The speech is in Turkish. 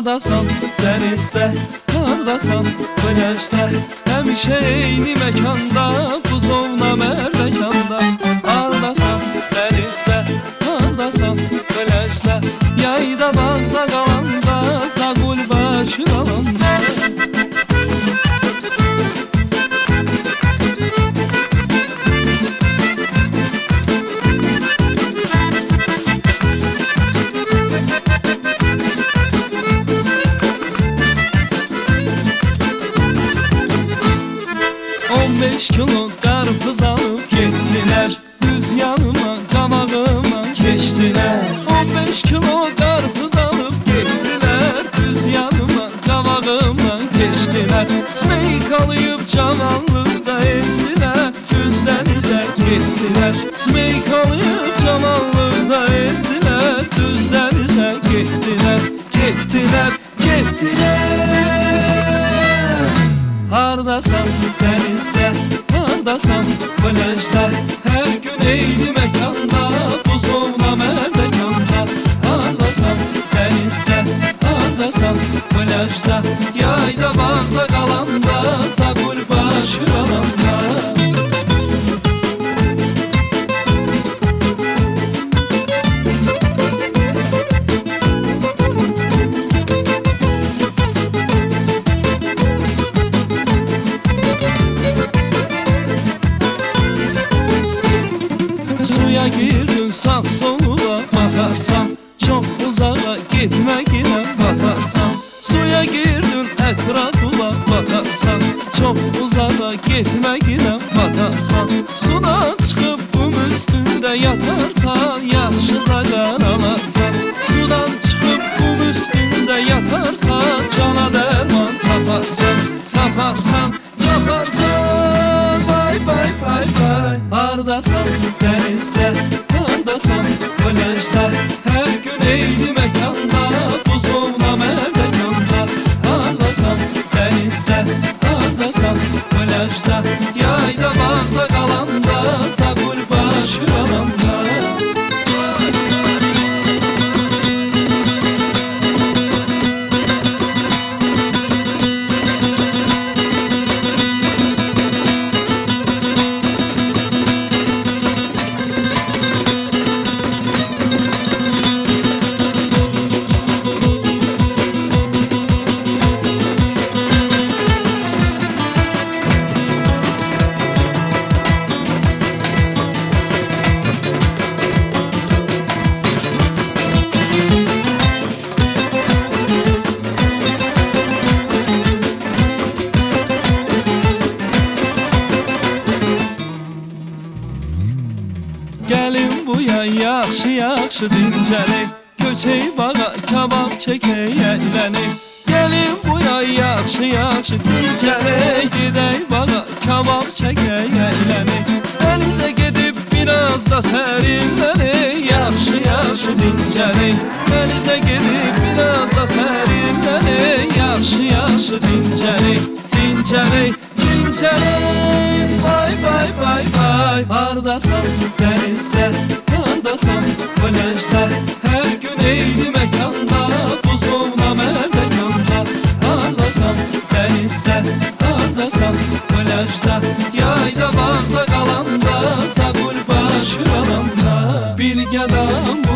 Hardasan, denizde, hardasan, plajda, həmişə eyni məkanda, buzovna mərdəkanda. Hardasan, denizde, hardasan, plajda, yayda bağda qalanda, Zagul başı qalanda. 15 kilo karpuz alıp gittiler, düz yanıma kamağıma geçtiler. 15 kilo karpuz alıp gittiler, düz yanıma kamağıma geçtiler. Smeykalayıp cavanlıkta ettiler, düz denize gittiler. Smeykalayıp cavanlıkta ettiler, düz denize gittiler. Gittiler, gittiler. Hardasan, denizde, hardasan, plajda, her gün eyni mekanda, buzovna mərdəkanda. Hardasan, denizde, hardasan, plajda, yayda bağda qalanda, Zagul başı qalanda. Suya girdin sağ soluna bakarsan, çok uzağa gitmek ile batarsan. Suya girdin etrafına bakarsan, çok uzağa gitmek ile batarsan. Sudan çıkıp kum üstünde yatarsan, yaxşı zagar alarsan. Sudan çıkıp kum üstünde yatarsan, cana derman taparsan. Taparsan, taparsan, bay bay bay bay. Hardasan, denizde, hardasan, plajda, her gün eyni mekanda, buzovna mərdəkanda. Hardasan, denizde, hardasan, plajda, yayda bağda qalanda, Zagul başı qalanda. Gəlin bu yay yaxşı-yaxşı dincəlib, köçək bağa kabab çəkək əylənib. Gəlin bu yay yaxşı-yaxşı dincəlib, gedək bağa kabab çəkək əylənib. Dənizə gedib biraz da sərinlənib, yaxşı-yaxşı dincəlib. Dənizə gedib biraz da sərinlənib, yaxşı-yaxşı dincəlib. Dincəlib, dincəlib, bay bay bay bay. Hardasan, denizde, hardasan, plajda, her gün eyni mekanda, buzovna mərdəkanda. Hardasan, denizde, hardasan, plajda, yayda bağda qalanda, Zagul başı qalanda. Bir qədəm